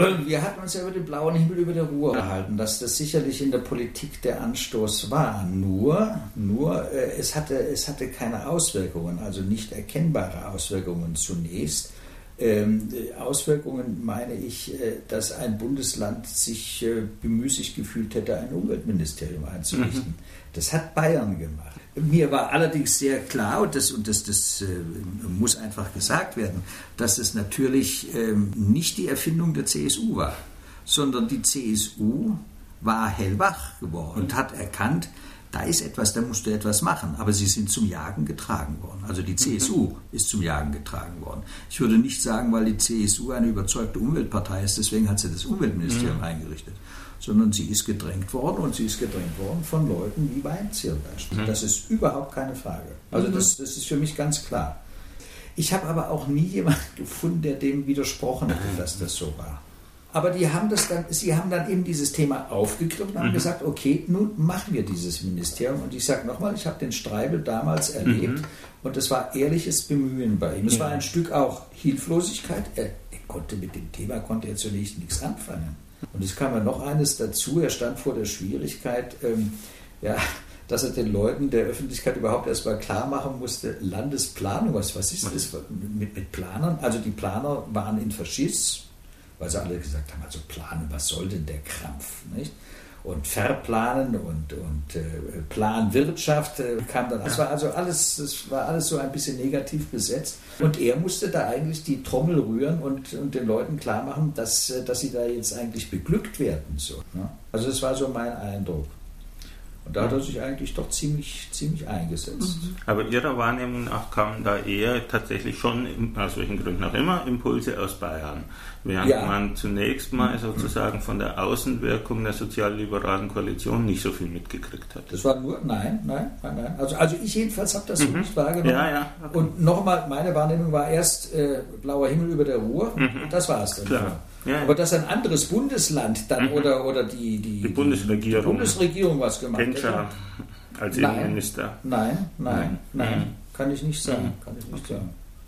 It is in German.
Wir hatten uns ja über den blauen Himmel über der Ruhr unterhalten, dass das sicherlich in der Politik der Anstoß war. Nur es hatte keine Auswirkungen, also nicht erkennbare Auswirkungen zunächst. Auswirkungen meine ich, dass ein Bundesland sich bemüßigt gefühlt hätte, ein Umweltministerium einzurichten. Das hat Bayern gemacht. Mir war allerdings sehr klar, und das muss einfach gesagt werden, dass es natürlich nicht die Erfindung der CSU war, sondern die CSU war hellwach geworden und hat erkannt, da ist etwas, da musst du etwas machen. Aber sie sind zum Jagen getragen worden. Also die CSU ist zum Jagen getragen worden. Ich würde nicht sagen, weil die CSU eine überzeugte Umweltpartei ist, deswegen hat sie das Umweltministerium eingerichtet, sondern sie ist gedrängt worden und sie ist gedrängt worden von Leuten wie Weinzierl. Das ist überhaupt keine Frage. Also das ist für mich ganz klar. Ich habe aber auch nie jemanden gefunden, der dem widersprochen hätte, dass das so war. Aber sie haben dann eben dieses Thema aufgegriffen und haben gesagt, okay, nun machen wir dieses Ministerium. Und ich sage nochmal, ich habe den Streibel damals erlebt und es war ehrliches Bemühen bei ihm. Es war ein Stück auch Hilflosigkeit. Er konnte mit dem Thema zunächst nichts anfangen. Und es kam ja noch eines dazu, er stand vor der Schwierigkeit, dass er den Leuten der Öffentlichkeit überhaupt erst mal klar machen musste, Landesplanung, was ist das mit Planern? Also die Planer waren in Faschismus, weil sie alle gesagt haben, also planen, was soll denn der Krampf, nicht? Und Verplanen und Planwirtschaft kam dann. Das war alles so ein bisschen negativ besetzt. Und er musste da eigentlich die Trommel rühren und den Leuten klar machen, dass sie da jetzt eigentlich beglückt werden. So, ne? Also das war so mein Eindruck. Und da hat er sich eigentlich doch ziemlich eingesetzt. Aber Ihrer Wahrnehmung nach kamen da eher tatsächlich schon, aus welchen Gründen auch immer, Impulse aus Bayern. Während man zunächst mal sozusagen von der Außenwirkung der sozialliberalen Koalition nicht so viel mitgekriegt hat. Das war nur, nein. Also ich jedenfalls habe das so nicht wahrgenommen. Ja, okay. Und nochmal, meine Wahrnehmung war erst blauer Himmel über der Ruhr. Das war es dann. Klar. Ja. Aber dass ein anderes Bundesland dann oder die Bundesregierung was gemacht hat. Als Innenminister. Nein, kann ich nicht sagen.